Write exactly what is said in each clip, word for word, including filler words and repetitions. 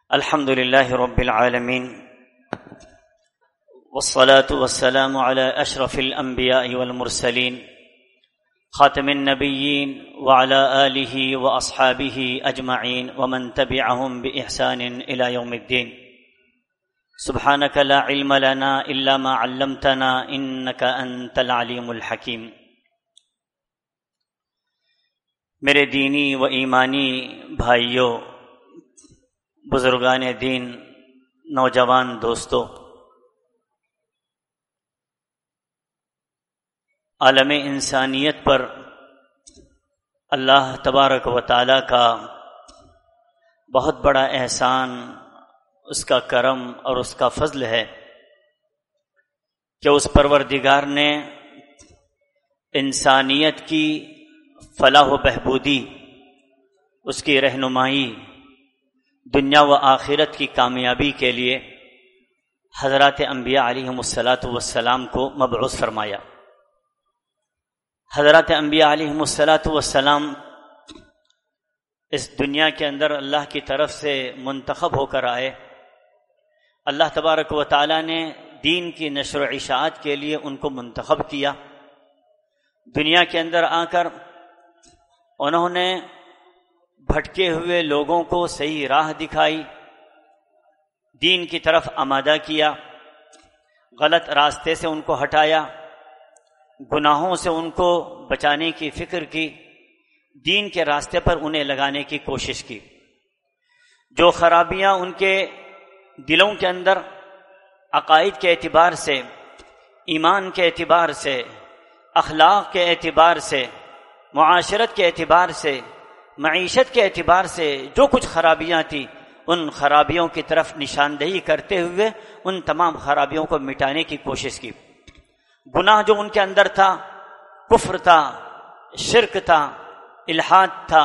الحمد لله رب العالمين والصلاة والسلام على أشرف الأنبياء والمرسلين خاتم النبيين وعلى آله وأصحابه أجمعين ومن تبعهم بإحسان إلى يوم الدين. سبحانك لا علم لنا إلا ما علمتنا إنك أنت العليم الحكيم. میرے دینی و ایمانی بھائیوں، بزرگان دین، نوجوان دوستو، عالم انسانیت پر اللہ تبارک و تعالی کا بہت بڑا احسان، اس کا کرم اور اس کا فضل ہے کہ اس پروردگار نے انسانیت کی فلاح و بہبودی، اس کی رہنمائی، دنیا و آخرت کی کامیابی کے لیے حضرات انبیاء علیہم الصلاۃ والسلام کو مبعوث فرمایا. حضرات انبیاء علیہم الصلاۃ والسلام اس دنیا کے اندر اللہ کی طرف سے منتخب ہو کر آئے. اللہ تبارک و تعالی نے دین کی نشر و اشاعت کے لیے ان کو منتخب کیا. دنیا کے اندر آ کر انہوں نے بھٹکے ہوئے لوگوں کو صحیح راہ دکھائی، دین کی طرف آمادہ کیا، غلط راستے سے ان کو ہٹایا، گناہوں سے ان کو بچانے کی فکر کی، دین کے راستے پر انہیں لگانے کی کوشش کی. جو خرابیاں ان کے دلوں کے اندر عقائد کے اعتبار سے، ایمان کے اعتبار سے، اخلاق کے اعتبار سے، معاشرت کے اعتبار سے، معیشت کے اعتبار سے جو کچھ خرابیاں تھیں، ان خرابیوں کی طرف نشاندہی کرتے ہوئے ان تمام خرابیوں کو مٹانے کی کوشش کی. گناہ جو ان کے اندر تھا، کفر تھا، شرک تھا، الحاد تھا،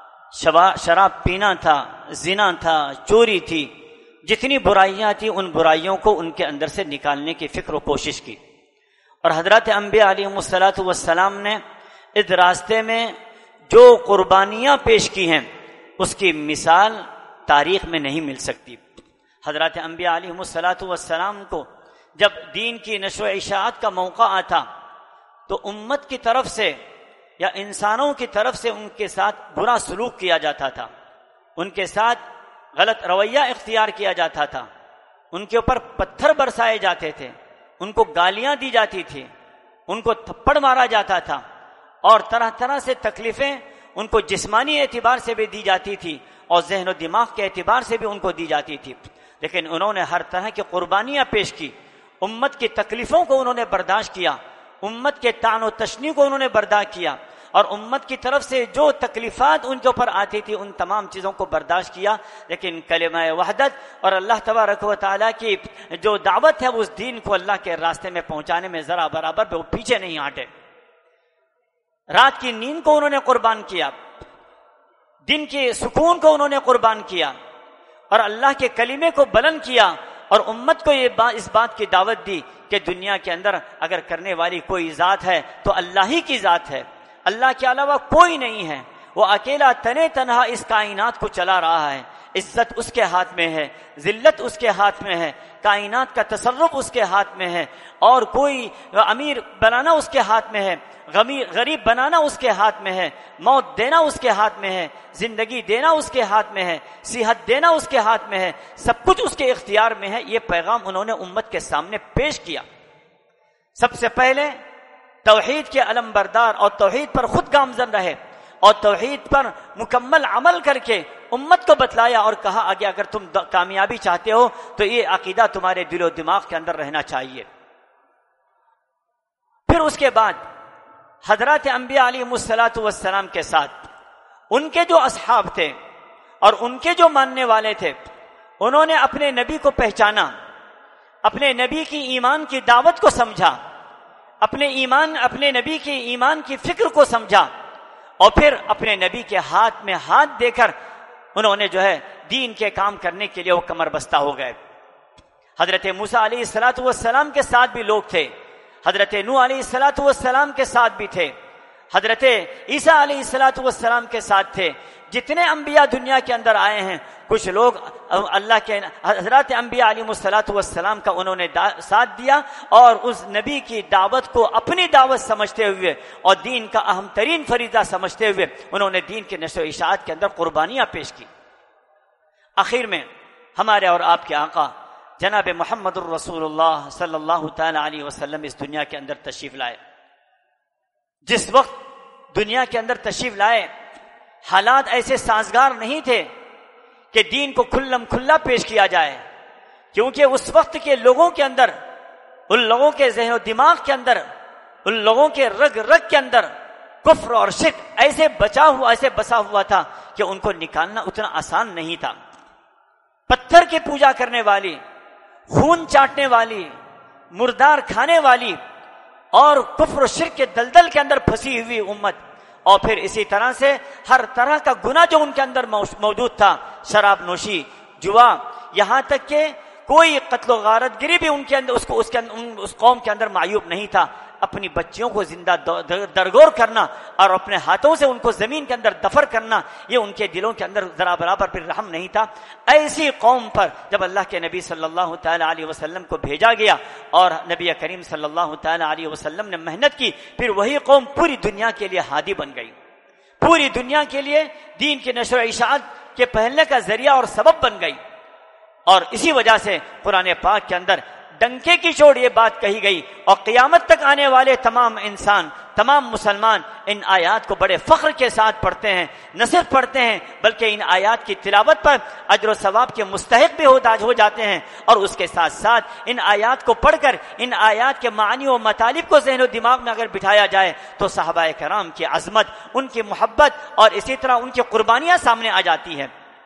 شراب پینا تھا، زنا تھا، چوری تھی، جتنی برائیاں تھیں ان برائیوں کو ان کے اندر سے نکالنے کی فکر و کوشش کی. اور حضرات انبیاء علیہم الصلاۃ والسلام نے اس راستے میں جو قربانیاں پیش کی ہیں اس کی مثال تاریخ میں نہیں مل سکتی. حضرات انبیاء علیہم الصلاۃ والسلام کو جب دین کی نشر و اشاعت کا موقع آتا تو امت کی طرف سے یا انسانوں کی طرف سے ان کے ساتھ برا سلوک کیا جاتا تھا، ان کے ساتھ غلط رویہ اختیار کیا جاتا تھا، ان کے اوپر پتھر برسائے جاتے تھے، ان کو گالیاں دی جاتی تھی، ان کو تھپڑ مارا جاتا تھا، اور طرح طرح سے تکلیفیں ان کو جسمانی اعتبار سے بھی دی جاتی تھی اور ذہن و دماغ کے اعتبار سے بھی ان کو دی جاتی تھی. لیکن انہوں نے ہر طرح کی قربانیاں پیش کی، امت کی تکلیفوں کو انہوں نے برداشت کیا، امت کے طعن و تشنیع کو انہوں نے برداشت کیا، اور امت کی طرف سے جو تکلیفات ان کے اوپر آتی تھی ان تمام چیزوں کو برداشت کیا. لیکن کلمہ وحدت اور اللہ تبارک و تعالیٰ کی جو دعوت ہے اس دین کو اللہ کے راستے میں پہنچانے میں ذرا برابر بھی وہ پیچھے نہیں ہٹے. رات کی نیند کو انہوں نے قربان کیا، دن کے سکون کو انہوں نے قربان کیا، اور اللہ کے کلمے کو بلند کیا، اور امت کو یہ بات اس بات کی دعوت دی کہ دنیا کے اندر اگر کرنے والی کوئی ذات ہے تو اللہ ہی کی ذات ہے، اللہ کے علاوہ کوئی نہیں ہے، وہ اکیلا تنے تنہا اس کائنات کو چلا رہا ہے. عزت اس کے ہاتھ میں ہے، ذلت اس کے ہاتھ میں ہے، کائنات کا تصرف اس کے ہاتھ میں ہے، اور کوئی امیر بنانا اس کے ہاتھ میں ہے، غریب بنانا اس کے ہاتھ میں ہے، موت دینا اس کے ہاتھ میں ہے، زندگی دینا اس کے ہاتھ میں ہے، صحت دینا اس کے ہاتھ میں ہے، سب کچھ اس کے اختیار میں ہے. یہ پیغام انہوں نے امت کے سامنے پیش کیا. سب سے پہلے توحید کے علم بردار اور توحید پر خود گامزن رہے اور توحید پر مکمل عمل کر کے امت کو بتلایا اور کہا آگے اگر تم کامیابی چاہتے ہو تو یہ عقیدہ تمہارے دل و دماغ کے اندر رہنا چاہیے. پھر اس کے بعد حضرات انبیاء علیہم الصلاۃ والسلام کے ساتھ ان کے جو اصحاب تھے اور ان کے جو ماننے والے تھے، انہوں نے اپنے نبی کو پہچانا، اپنے نبی کی ایمان کی دعوت کو سمجھا، اپنے ایمان اپنے نبی کی ایمان کی فکر کو سمجھا، اور پھر اپنے نبی کے ہاتھ میں ہاتھ دے کر انہوں نے جو ہے دین کے کام کرنے کے لیے وہ کمر بستہ ہو گئے. حضرت موسیٰ علیہ الصلاۃ والسلام کے ساتھ بھی لوگ تھے، حضرت نوح علیہ الصلاۃ والسلام کے ساتھ بھی تھے، حضرت عیسیٰ علیہ الصلوۃ والسلام کے ساتھ تھے. جتنے انبیاء دنیا کے اندر آئے ہیں کچھ لوگ اللہ کے حضرات انبیاء علیہ الصلوۃ والسلام کا انہوں نے ساتھ دیا اور اس نبی کی دعوت کو اپنی دعوت سمجھتے ہوئے اور دین کا اہم ترین فریضہ سمجھتے ہوئے انہوں نے دین کے نشر و اشاعت کے اندر قربانیاں پیش کی. آخر میں ہمارے اور آپ کے آقا جناب محمد الرسول اللہ صلی اللہ تعالی علیہ وسلم اس دنیا کے اندر تشریف لائے. جس وقت دنیا کے اندر تشریف لائے حالات ایسے سازگار نہیں تھے کہ دین کو کھلم کھلا پیش کیا جائے، کیونکہ اس وقت کے لوگوں کے اندر، ان لوگوں کے ذہن و دماغ کے اندر، ان لوگوں کے رگ رگ کے اندر کفر اور شرک ایسے بچا ہوا ایسے بسا ہوا تھا کہ ان کو نکالنا اتنا آسان نہیں تھا. پتھر کی پوجا کرنے والی، خون چاٹنے والی، مردار کھانے والی اور کفر و شرک کے دلدل کے اندر پھنسی ہوئی امت، اور پھر اسی طرح سے ہر طرح کا گناہ جو ان کے اندر موجود تھا، شراب نوشی، جوا، یہاں تک کہ کوئی قتل و غارت گری بھی ان کے اندر اس کو اس کے اندر اس قوم کے اندر معیوب نہیں تھا. اپنی بچیوں کو زندہ درگور کرنا اور اپنے ہاتھوں سے ان کو زمین کے اندر دفن کرنا، یہ ان کے دلوں کے اندر ذرا برابر پھر رحم نہیں تھا. ایسی قوم پر جب اللہ کے نبی صلی اللہ تعالی علیہ وسلم کو بھیجا گیا اور نبی کریم صلی اللہ تعالی علیہ وسلم نے محنت کی، پھر وہی قوم پوری دنیا کے لیے ہادی بن گئی، پوری دنیا کے لیے دین کی نشر و اشاعت کے پھیلنے کا ذریعہ اور سبب بن گئی. اور اسی وجہ سے قرآن پاک کے اندر ڈنکے کی چوٹ یہ بات کہی گئی، اور قیامت تک آنے والے تمام انسان، تمام مسلمان ان آیات کو بڑے فخر کے ساتھ پڑھتے ہیں. نہ صرف پڑھتے ہیں بلکہ ان آیات کی تلاوت پر اجر و ثواب کے مستحق بھی ہو جاتے ہیں. اور اس کے ساتھ ساتھ ان آیات کو پڑھ کر ان آیات کے معنی و مطالب کو ذہن و دماغ میں اگر بٹھایا جائے تو صحابہ کرام کی عظمت، ان کی محبت اور اسی طرح ان کی قربانیاں سامنے آ جاتی ہیں.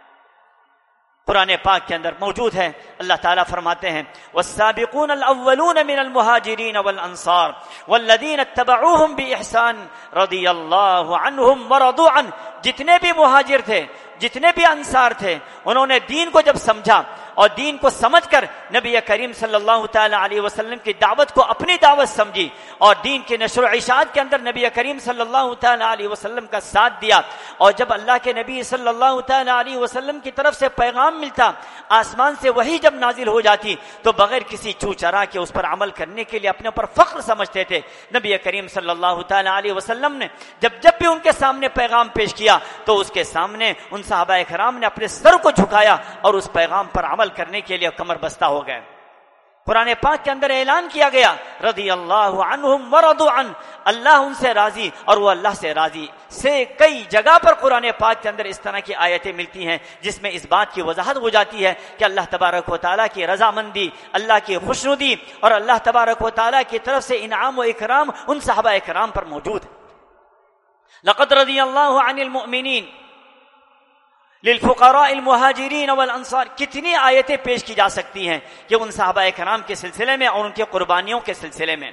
قرآن پاک کے اندر موجود ہے، اللہ تعالیٰ فرماتے ہیں والسابقون الاولون من المہاجرین والانصار والذین اتبعوهم بإحسان رضی اللہ عنہم ورضوا عنہ. جتنے بھی مہاجر تھے، جتنے بھی انصار تھے، انہوں نے دین کو جب سمجھا اور دین کو سمجھ کر نبی کریم صلی اللہ تعالی علیہ وسلم کی دعوت کو اپنی دعوت سمجھی اور دین کی نشر و اشاعت کے اندر نبی کریم صلی اللہ تعالی علیہ وسلم کا ساتھ دیا. اور جب اللہ کے نبی صلی اللہ تعالی علیہ وسلم کی طرف سے پیغام ملتا، آسمان سے وہی جب نازل ہو جاتی تو بغیر کسی چو چرا کے اس پر عمل کرنے کے لیے اپنے اوپر فخر سمجھتے تھے. نبی کریم صلی اللہ تعالی علیہ وسلم نے جب جب بھی ان کے سامنے پیغام پیش کیا تو اس کے سامنے ان صحابہ کرام نے اپنے سر کو جھکایا اور اس پیغام پر عمل کرنے کے لیے کمر بستہ ہو گئے. قرآن پاک کے اندر اعلان کیا گیا رضی اللہ عنہم ورضوا عنہ، اللہ ان سے راضی اور وہ اللہ سے راضی. سے کئی جگہ پر قرآن پاک کے اندر اس طرح کی آیتیں ملتی ہیں جس میں اس بات کی وضاحت ہو جاتی ہے کہ اللہ تبارک و تعالیٰ کی رضامندی، اللہ کی خوشنودی اور اللہ تبارک و تعالیٰ کی طرف سے انعام و اکرام ان صحابہ کرام پر موجود ہے. لقد رضی اللہ عن المؤمنین للفقراء المہاجرین والانصار. کتنی آیتیں پیش کی جا سکتی ہیں کہ ان صحابہ کرام کے سلسلے میں اور ان کی قربانیوں کے سلسلے میں.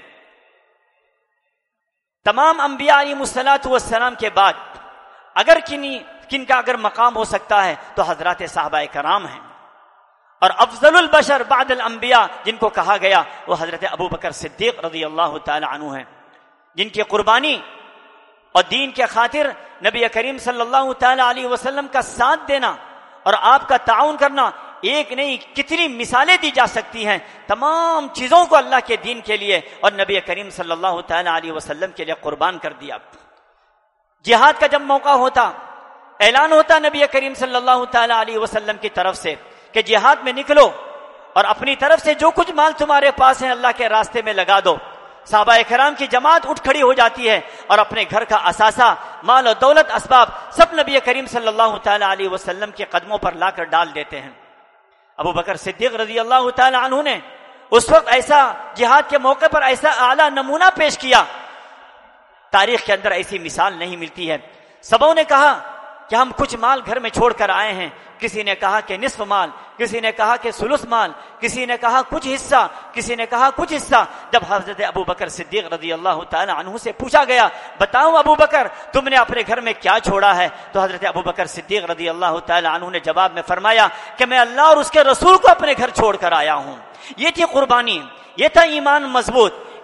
تمام انبیاء علیہ الصلوۃ والسلام کے بعد اگر کنی کن کا اگر مقام ہو سکتا ہے تو حضرات صحابہ کرام ہیں، اور افضل البشر بعد الانبیاء جن کو کہا گیا وہ حضرت ابو بکر صدیق رضی اللہ تعالی عنہ ہیں، جن کی قربانی اور دین کے خاطر نبی کریم صلی اللہ تعالی علیہ وسلم کا ساتھ دینا اور آپ کا تعاون کرنا ایک نہیں کتنی مثالیں دی جا سکتی ہیں. تمام چیزوں کو اللہ کے دین کے لیے اور نبی کریم صلی اللہ تعالی علیہ وسلم کے لیے قربان کر دیا. جہاد کا جب موقع ہوتا، اعلان ہوتا نبی کریم صلی اللہ تعالی علیہ وسلم کی طرف سے کہ جہاد میں نکلو اور اپنی طرف سے جو کچھ مال تمہارے پاس ہے اللہ کے راستے میں لگا دو. صحابہ کرام کی جماعت اٹھ کھڑی ہو جاتی ہے اور اپنے گھر کا اثاثہ، مال و دولت، اسباب سب نبی کریم صلی اللہ تعالی علیہ وسلم کے قدموں پر لا کر ڈال دیتے ہیں. ابو بکر صدیق رضی اللہ تعالی عنہ نے اس وقت ایسا جہاد کے موقع پر ایسا اعلیٰ نمونہ پیش کیا، تاریخ کے اندر ایسی مثال نہیں ملتی ہے. سبوں نے کہا کہ ہم کچھ مال گھر میں چھوڑ کر آئے ہیں، کسی نے کہا کہ نصف مال، کسی نے کہا کہ ثلث مال، کسی نے کہا کچھ حصہ، کسی نے کہا کچھ حصہ. جب حضرت ابو بکر صدیق رضی اللہ تعالی عنہ سے پوچھا گیا بتاؤ ابو بکر تم نے اپنے گھر میں کیا چھوڑا ہے، تو حضرت ابو بکر صدیق رضی اللہ تعالی عنہ نے جواب میں فرمایا کہ میں اللہ اور اس کے رسول کو اپنے گھر چھوڑ کر آیا ہوں. یہ تھی قربانی، یہ تھا ایمان مضبوط.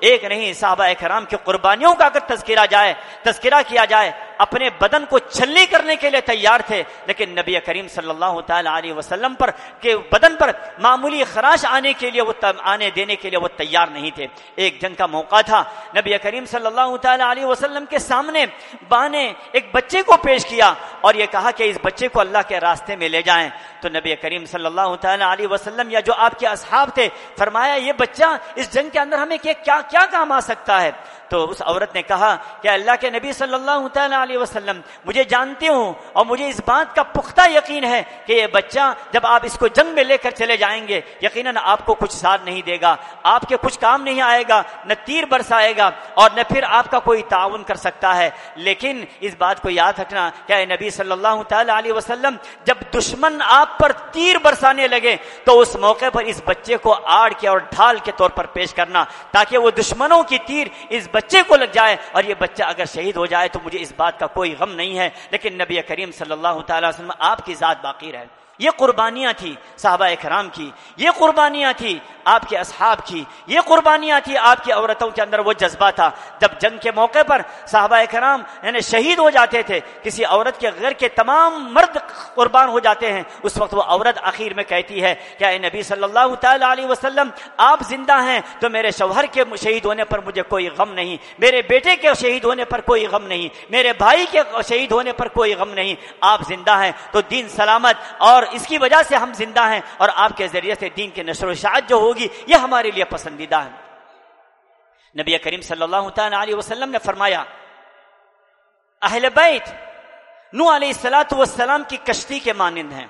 ایک نہیں صحابہ کرام کی قربانیوں کا اگر تذکرہ جائے تذکرہ کیا جائے اپنے بدن کو چھلنی کرنے کے لیے تیار تھے، لیکن نبی کریم صلی اللہ تعالی علیہ وسلم پر کے بدن پر معمولی خراش آنے کے لیے وہ آنے دینے کے لیے وہ تیار نہیں تھے۔ ایک جنگ کا موقع تھا، نبی کریم صلی اللہ تعالی علیہ وسلم کے سامنے باں نے ایک بچے کو پیش کیا اور یہ کہا کہ اس بچے کو اللہ کے راستے میں لے جائیں، تو نبی کریم صلی اللہ تعالی علیہ وسلم یا جو آپ کے اصحاب تھے فرمایا یہ بچہ اس جنگ کے اندر ہمیں کیا کیا کام آ سکتا ہے؟ تو اس عورت نے کہا کہ اللہ کے نبی صلی اللہ تعالی علیہ وسلم مجھے جانتی ہوں اور مجھے اس بات کا پختہ یقین ہے کہ یہ بچہ جب آپ اس کو جنگ میں لے کر چلے جائیں گے یقیناً آپ کو کچھ ساتھ نہیں دے گا، آپ کے کچھ کام نہیں آئے گا، نہ تیر برسائے گا اور نہ پھر آپ کا کوئی تعاون کر سکتا ہے، لیکن اس بات کو یاد رکھنا کہ اے نبی صلی اللہ تعالی علیہ وسلم جب دشمن آپ پر تیر برسانے لگے تو اس موقع پر اس بچے کو آڑ کے اور ڈھال کے طور پر پیش کرنا تاکہ وہ دشمنوں کی تیر اس بچے کو لگ جائے اور یہ بچہ اگر شہید ہو جائے تو مجھے اس بات کا کوئی غم نہیں ہے، لیکن نبی کریم صلی اللہ تعالی وسلم آپ کی ذات باقی رہے۔ یہ قربانیاں تھی صحابہ کرام کی، یہ قربانیاں تھی آپ کے اصحاب کی، یہ قربانیاں تھی آپ کی عورتوں کے اندر وہ جذبہ تھا۔ جب جنگ کے موقع پر صحابہ کرام یعنی شہید ہو جاتے تھے، کسی عورت کے غیر کے تمام مرد قربان ہو جاتے ہیں، اس وقت وہ عورت آخر میں کہتی ہے کہ اے نبی صلی اللہ تعالی علیہ وسلم آپ زندہ ہیں تو میرے شوہر کے شہید ہونے پر مجھے کوئی غم نہیں، میرے بیٹے کے شہید ہونے پر کوئی غم نہیں، میرے بھائی کے شہید ہونے پر کوئی غم نہیں، آپ زندہ ہیں تو دین سلامت اور اس کی وجہ سے ہم زندہ ہیں اور آپ کے ذریعے سے دین کی نشر و اشاعت جو ہوگی یہ ہمارے لیے پسندیدہ ہے۔ نبی کریم صلی اللہ تعالی علیہ وسلم نے فرمایا اہل بیت نوح علیہ الصلوۃ والسلام کی کشتی کے مانند ہیں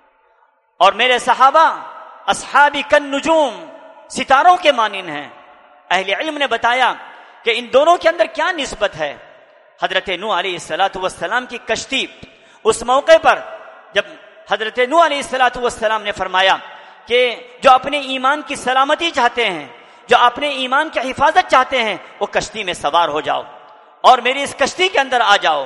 اور میرے صحابہ اصحابی کالنجوم ستاروں کے مانند ہیں۔ اہل علم نے بتایا کہ ان دونوں کے اندر کیا نسبت ہے۔ حضرت نوح علیہ الصلوۃ والسلام کی کشتی اس موقع پر جب حضرت نوح علیہ الصلوۃ والسلام نے فرمایا کہ جو اپنے ایمان کی سلامتی چاہتے ہیں، جو اپنے ایمان کی حفاظت چاہتے ہیں، وہ کشتی میں سوار ہو جاؤ اور میری اس کشتی کے اندر آ جاؤ،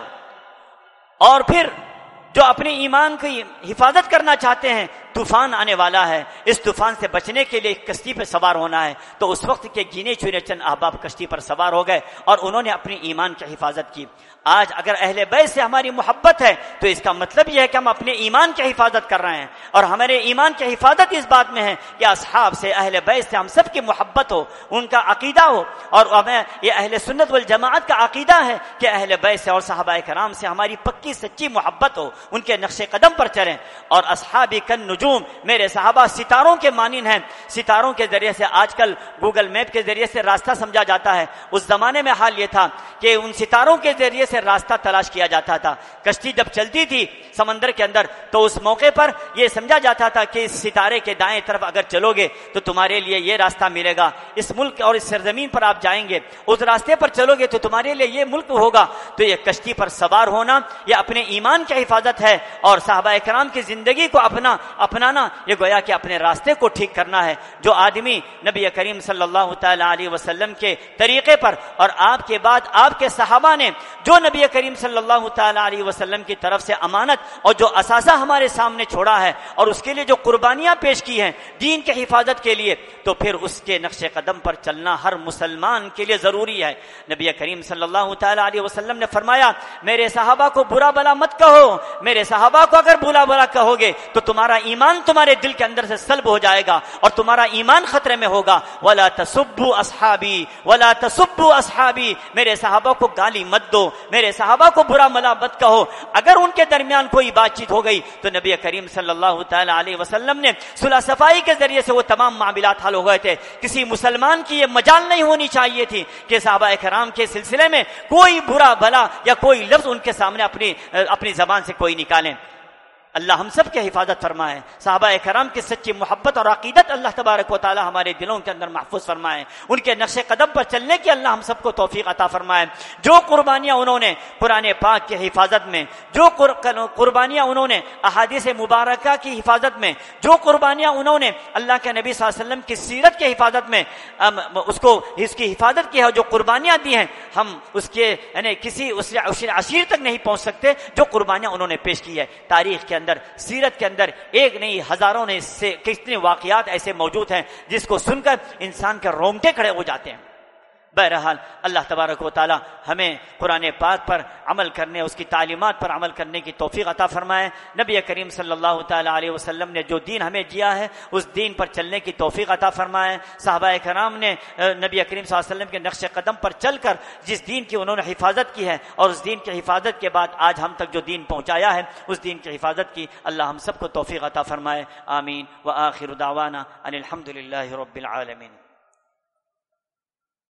اور پھر جو اپنے ایمان کی حفاظت کرنا چاہتے ہیں طوفان آنے والا ہے، اس طوفان سے بچنے کے لیے کشتی پہ سوار ہونا ہے۔ تو اس وقت کے گینے چنے چند احباب کشتی پر سوار ہو گئے اور انہوں نے اپنی ایمان کی حفاظت کی۔ آج اگر اہل بیت سے ہماری محبت ہے تو اس کا مطلب یہ ہے کہ ہم اپنے ایمان کی حفاظت کر رہے ہیں، اور ہمارے ایمان کی حفاظت اس بات میں ہے کہ اصحاب سے اہل بیت سے ہم سب کی محبت ہو، ان کا عقیدہ ہو، اور ہمیں یہ اہل سنت والجماعت کا عقیدہ ہے کہ اہل بیت سے اور صحابہ کرام سے ہماری پکی سچی محبت ہو، ان کے نقش قدم پر چلیں۔ اور اصحابی کالنجوم میرے صحابہ ستاروں کے مانند ہیں۔ ستاروں کے ذریعے سے آج کل گوگل میپ کے ذریعے سے راستہ سمجھا جاتا ہے، اس زمانے میں حال یہ تھا کہ ان ستاروں کے ذریعے سے راستہ تلاش کیا جاتا تھا۔ کشتی جب چلتی تھی سمندر کے اندر تو اس موقع پر یہ سمجھا جاتا تھا کہ اس ستارے کے دائیں طرف اگر چلو گے تو تمہارے لیے یہ راستہ ملے گا، اس ملک اور اس سرزمین پر آپ جائیں گے، اس راستے پر چلو گے تو تمہارے لیے یہ ملک ہوگا۔ تو یہ کشتی پر سوار ہونا یہ اپنے ایمان کی حفاظت ہے، اور صحابہ کرام کی زندگی کو اپنا اپنانا یہ گویا کہ اپنے راستے کو ٹھیک کرنا ہے۔ جو آدمی نبی کریم صلی اللہ تعالی علیہ وسلم کے طریقے پر اور آپ کے بعد آپ کے صحابہ نے جو نبی کریم صلی اللہ تعالی علیہ وسلم کی طرف سے امانت اور جو اثاثہ ہمارے سامنے چھوڑا ہے اور اس کے لیے جو قربانیاں پیش کی ہیں دین کی حفاظت کے لیے، تو پھر اس کے نقش قدم پر چلنا ہر مسلمان کے لیے ضروری ہے۔ نبی کریم صلی اللہ تعالی علیہ وسلم نے فرمایا میرے صحابہ کو برا بلا مت کہو، میرے صحابہ کو اگر برا بلا کہو گے تو تمہارا ایمان تمہارے دل کے اندر سے سلب ہو جائے گا اور تمہارا ایمان خطرے میں ہوگا۔ وَلَا تَسُبُّوا أَصْحَابِي وَلَا تَسُبُّوا أَصْحَابِي میرے صحابہ کو گالی مت دو، میرے صحابہ کو برا ملا مت کہو۔ اگر ان کے درمیان کوئی بات چیت ہو گئی تو نبی کریم صلی اللہ تعالی علیہ وسلم نے صلح صفائی کے ذریعے سے وہ تمام معاملات حل ہو گئے تھے۔ کسی مسلمان کی یہ مجال نہیں ہونی چاہیے تھی کہ صحابہ کرام کے سلسلے میں کوئی برا بلا یا کوئی لفظ ان کے سامنے اپنی اپنی زبان سے کوئی نکالیں۔ اللہ ہم سب کی حفاظت فرمائے، صحابہ کرام کی سچی محبت اور عقیدت اللہ تبارک و تعالی ہمارے دلوں کے اندر محفوظ فرمائے، ان کے نقش قدم پر چلنے کی اللہ ہم سب کو توفیق عطا فرمائے۔ جو قربانیاں انہوں نے قرآن پاک کی حفاظت میں، جو قربانیاں انہوں نے احادیث مبارکہ کی حفاظت میں، جو قربانیاں انہوں نے اللہ کے نبی صلی اللہ علیہ وسلم کی سیرت کی حفاظت میں اس کو اس کی حفاظت کی ہے، جو قربانیاں دی ہیں ہم اس کے یعنی کسی اس عشیر تک نہیں پہنچ سکتے جو قربانیاں انہوں نے پیش کی ہے۔ تاریخ کے اندر سیرت کے اندر ایک نہیں ہزاروں نے سے کتنے واقعات ایسے موجود ہیں جس کو سن کر انسان کے رونگٹے کھڑے ہو جاتے ہیں۔ بہرحال اللہ تبارک و تعالی ہمیں قرآن پاک پر عمل کرنے، اس کی تعلیمات پر عمل کرنے کی توفیق عطا فرمائے۔ نبی کریم صلی اللہ تعالی علیہ وسلم نے جو دین ہمیں دیا ہے اس دین پر چلنے کی توفیق عطا فرمائے۔ صحابہ کرام نے نبی کریم صلی اللہ علیہ وسلم کے نقش قدم پر چل کر جس دین کی انہوں نے حفاظت کی ہے اور اس دین کی حفاظت کے بعد آج ہم تک جو دین پہنچایا ہے اس دین کی حفاظت کی اللہ ہم سب کو توفیق عطا فرمائے۔ آمین۔ وآخر دعوانا ان الحمد للہ رب العالمین۔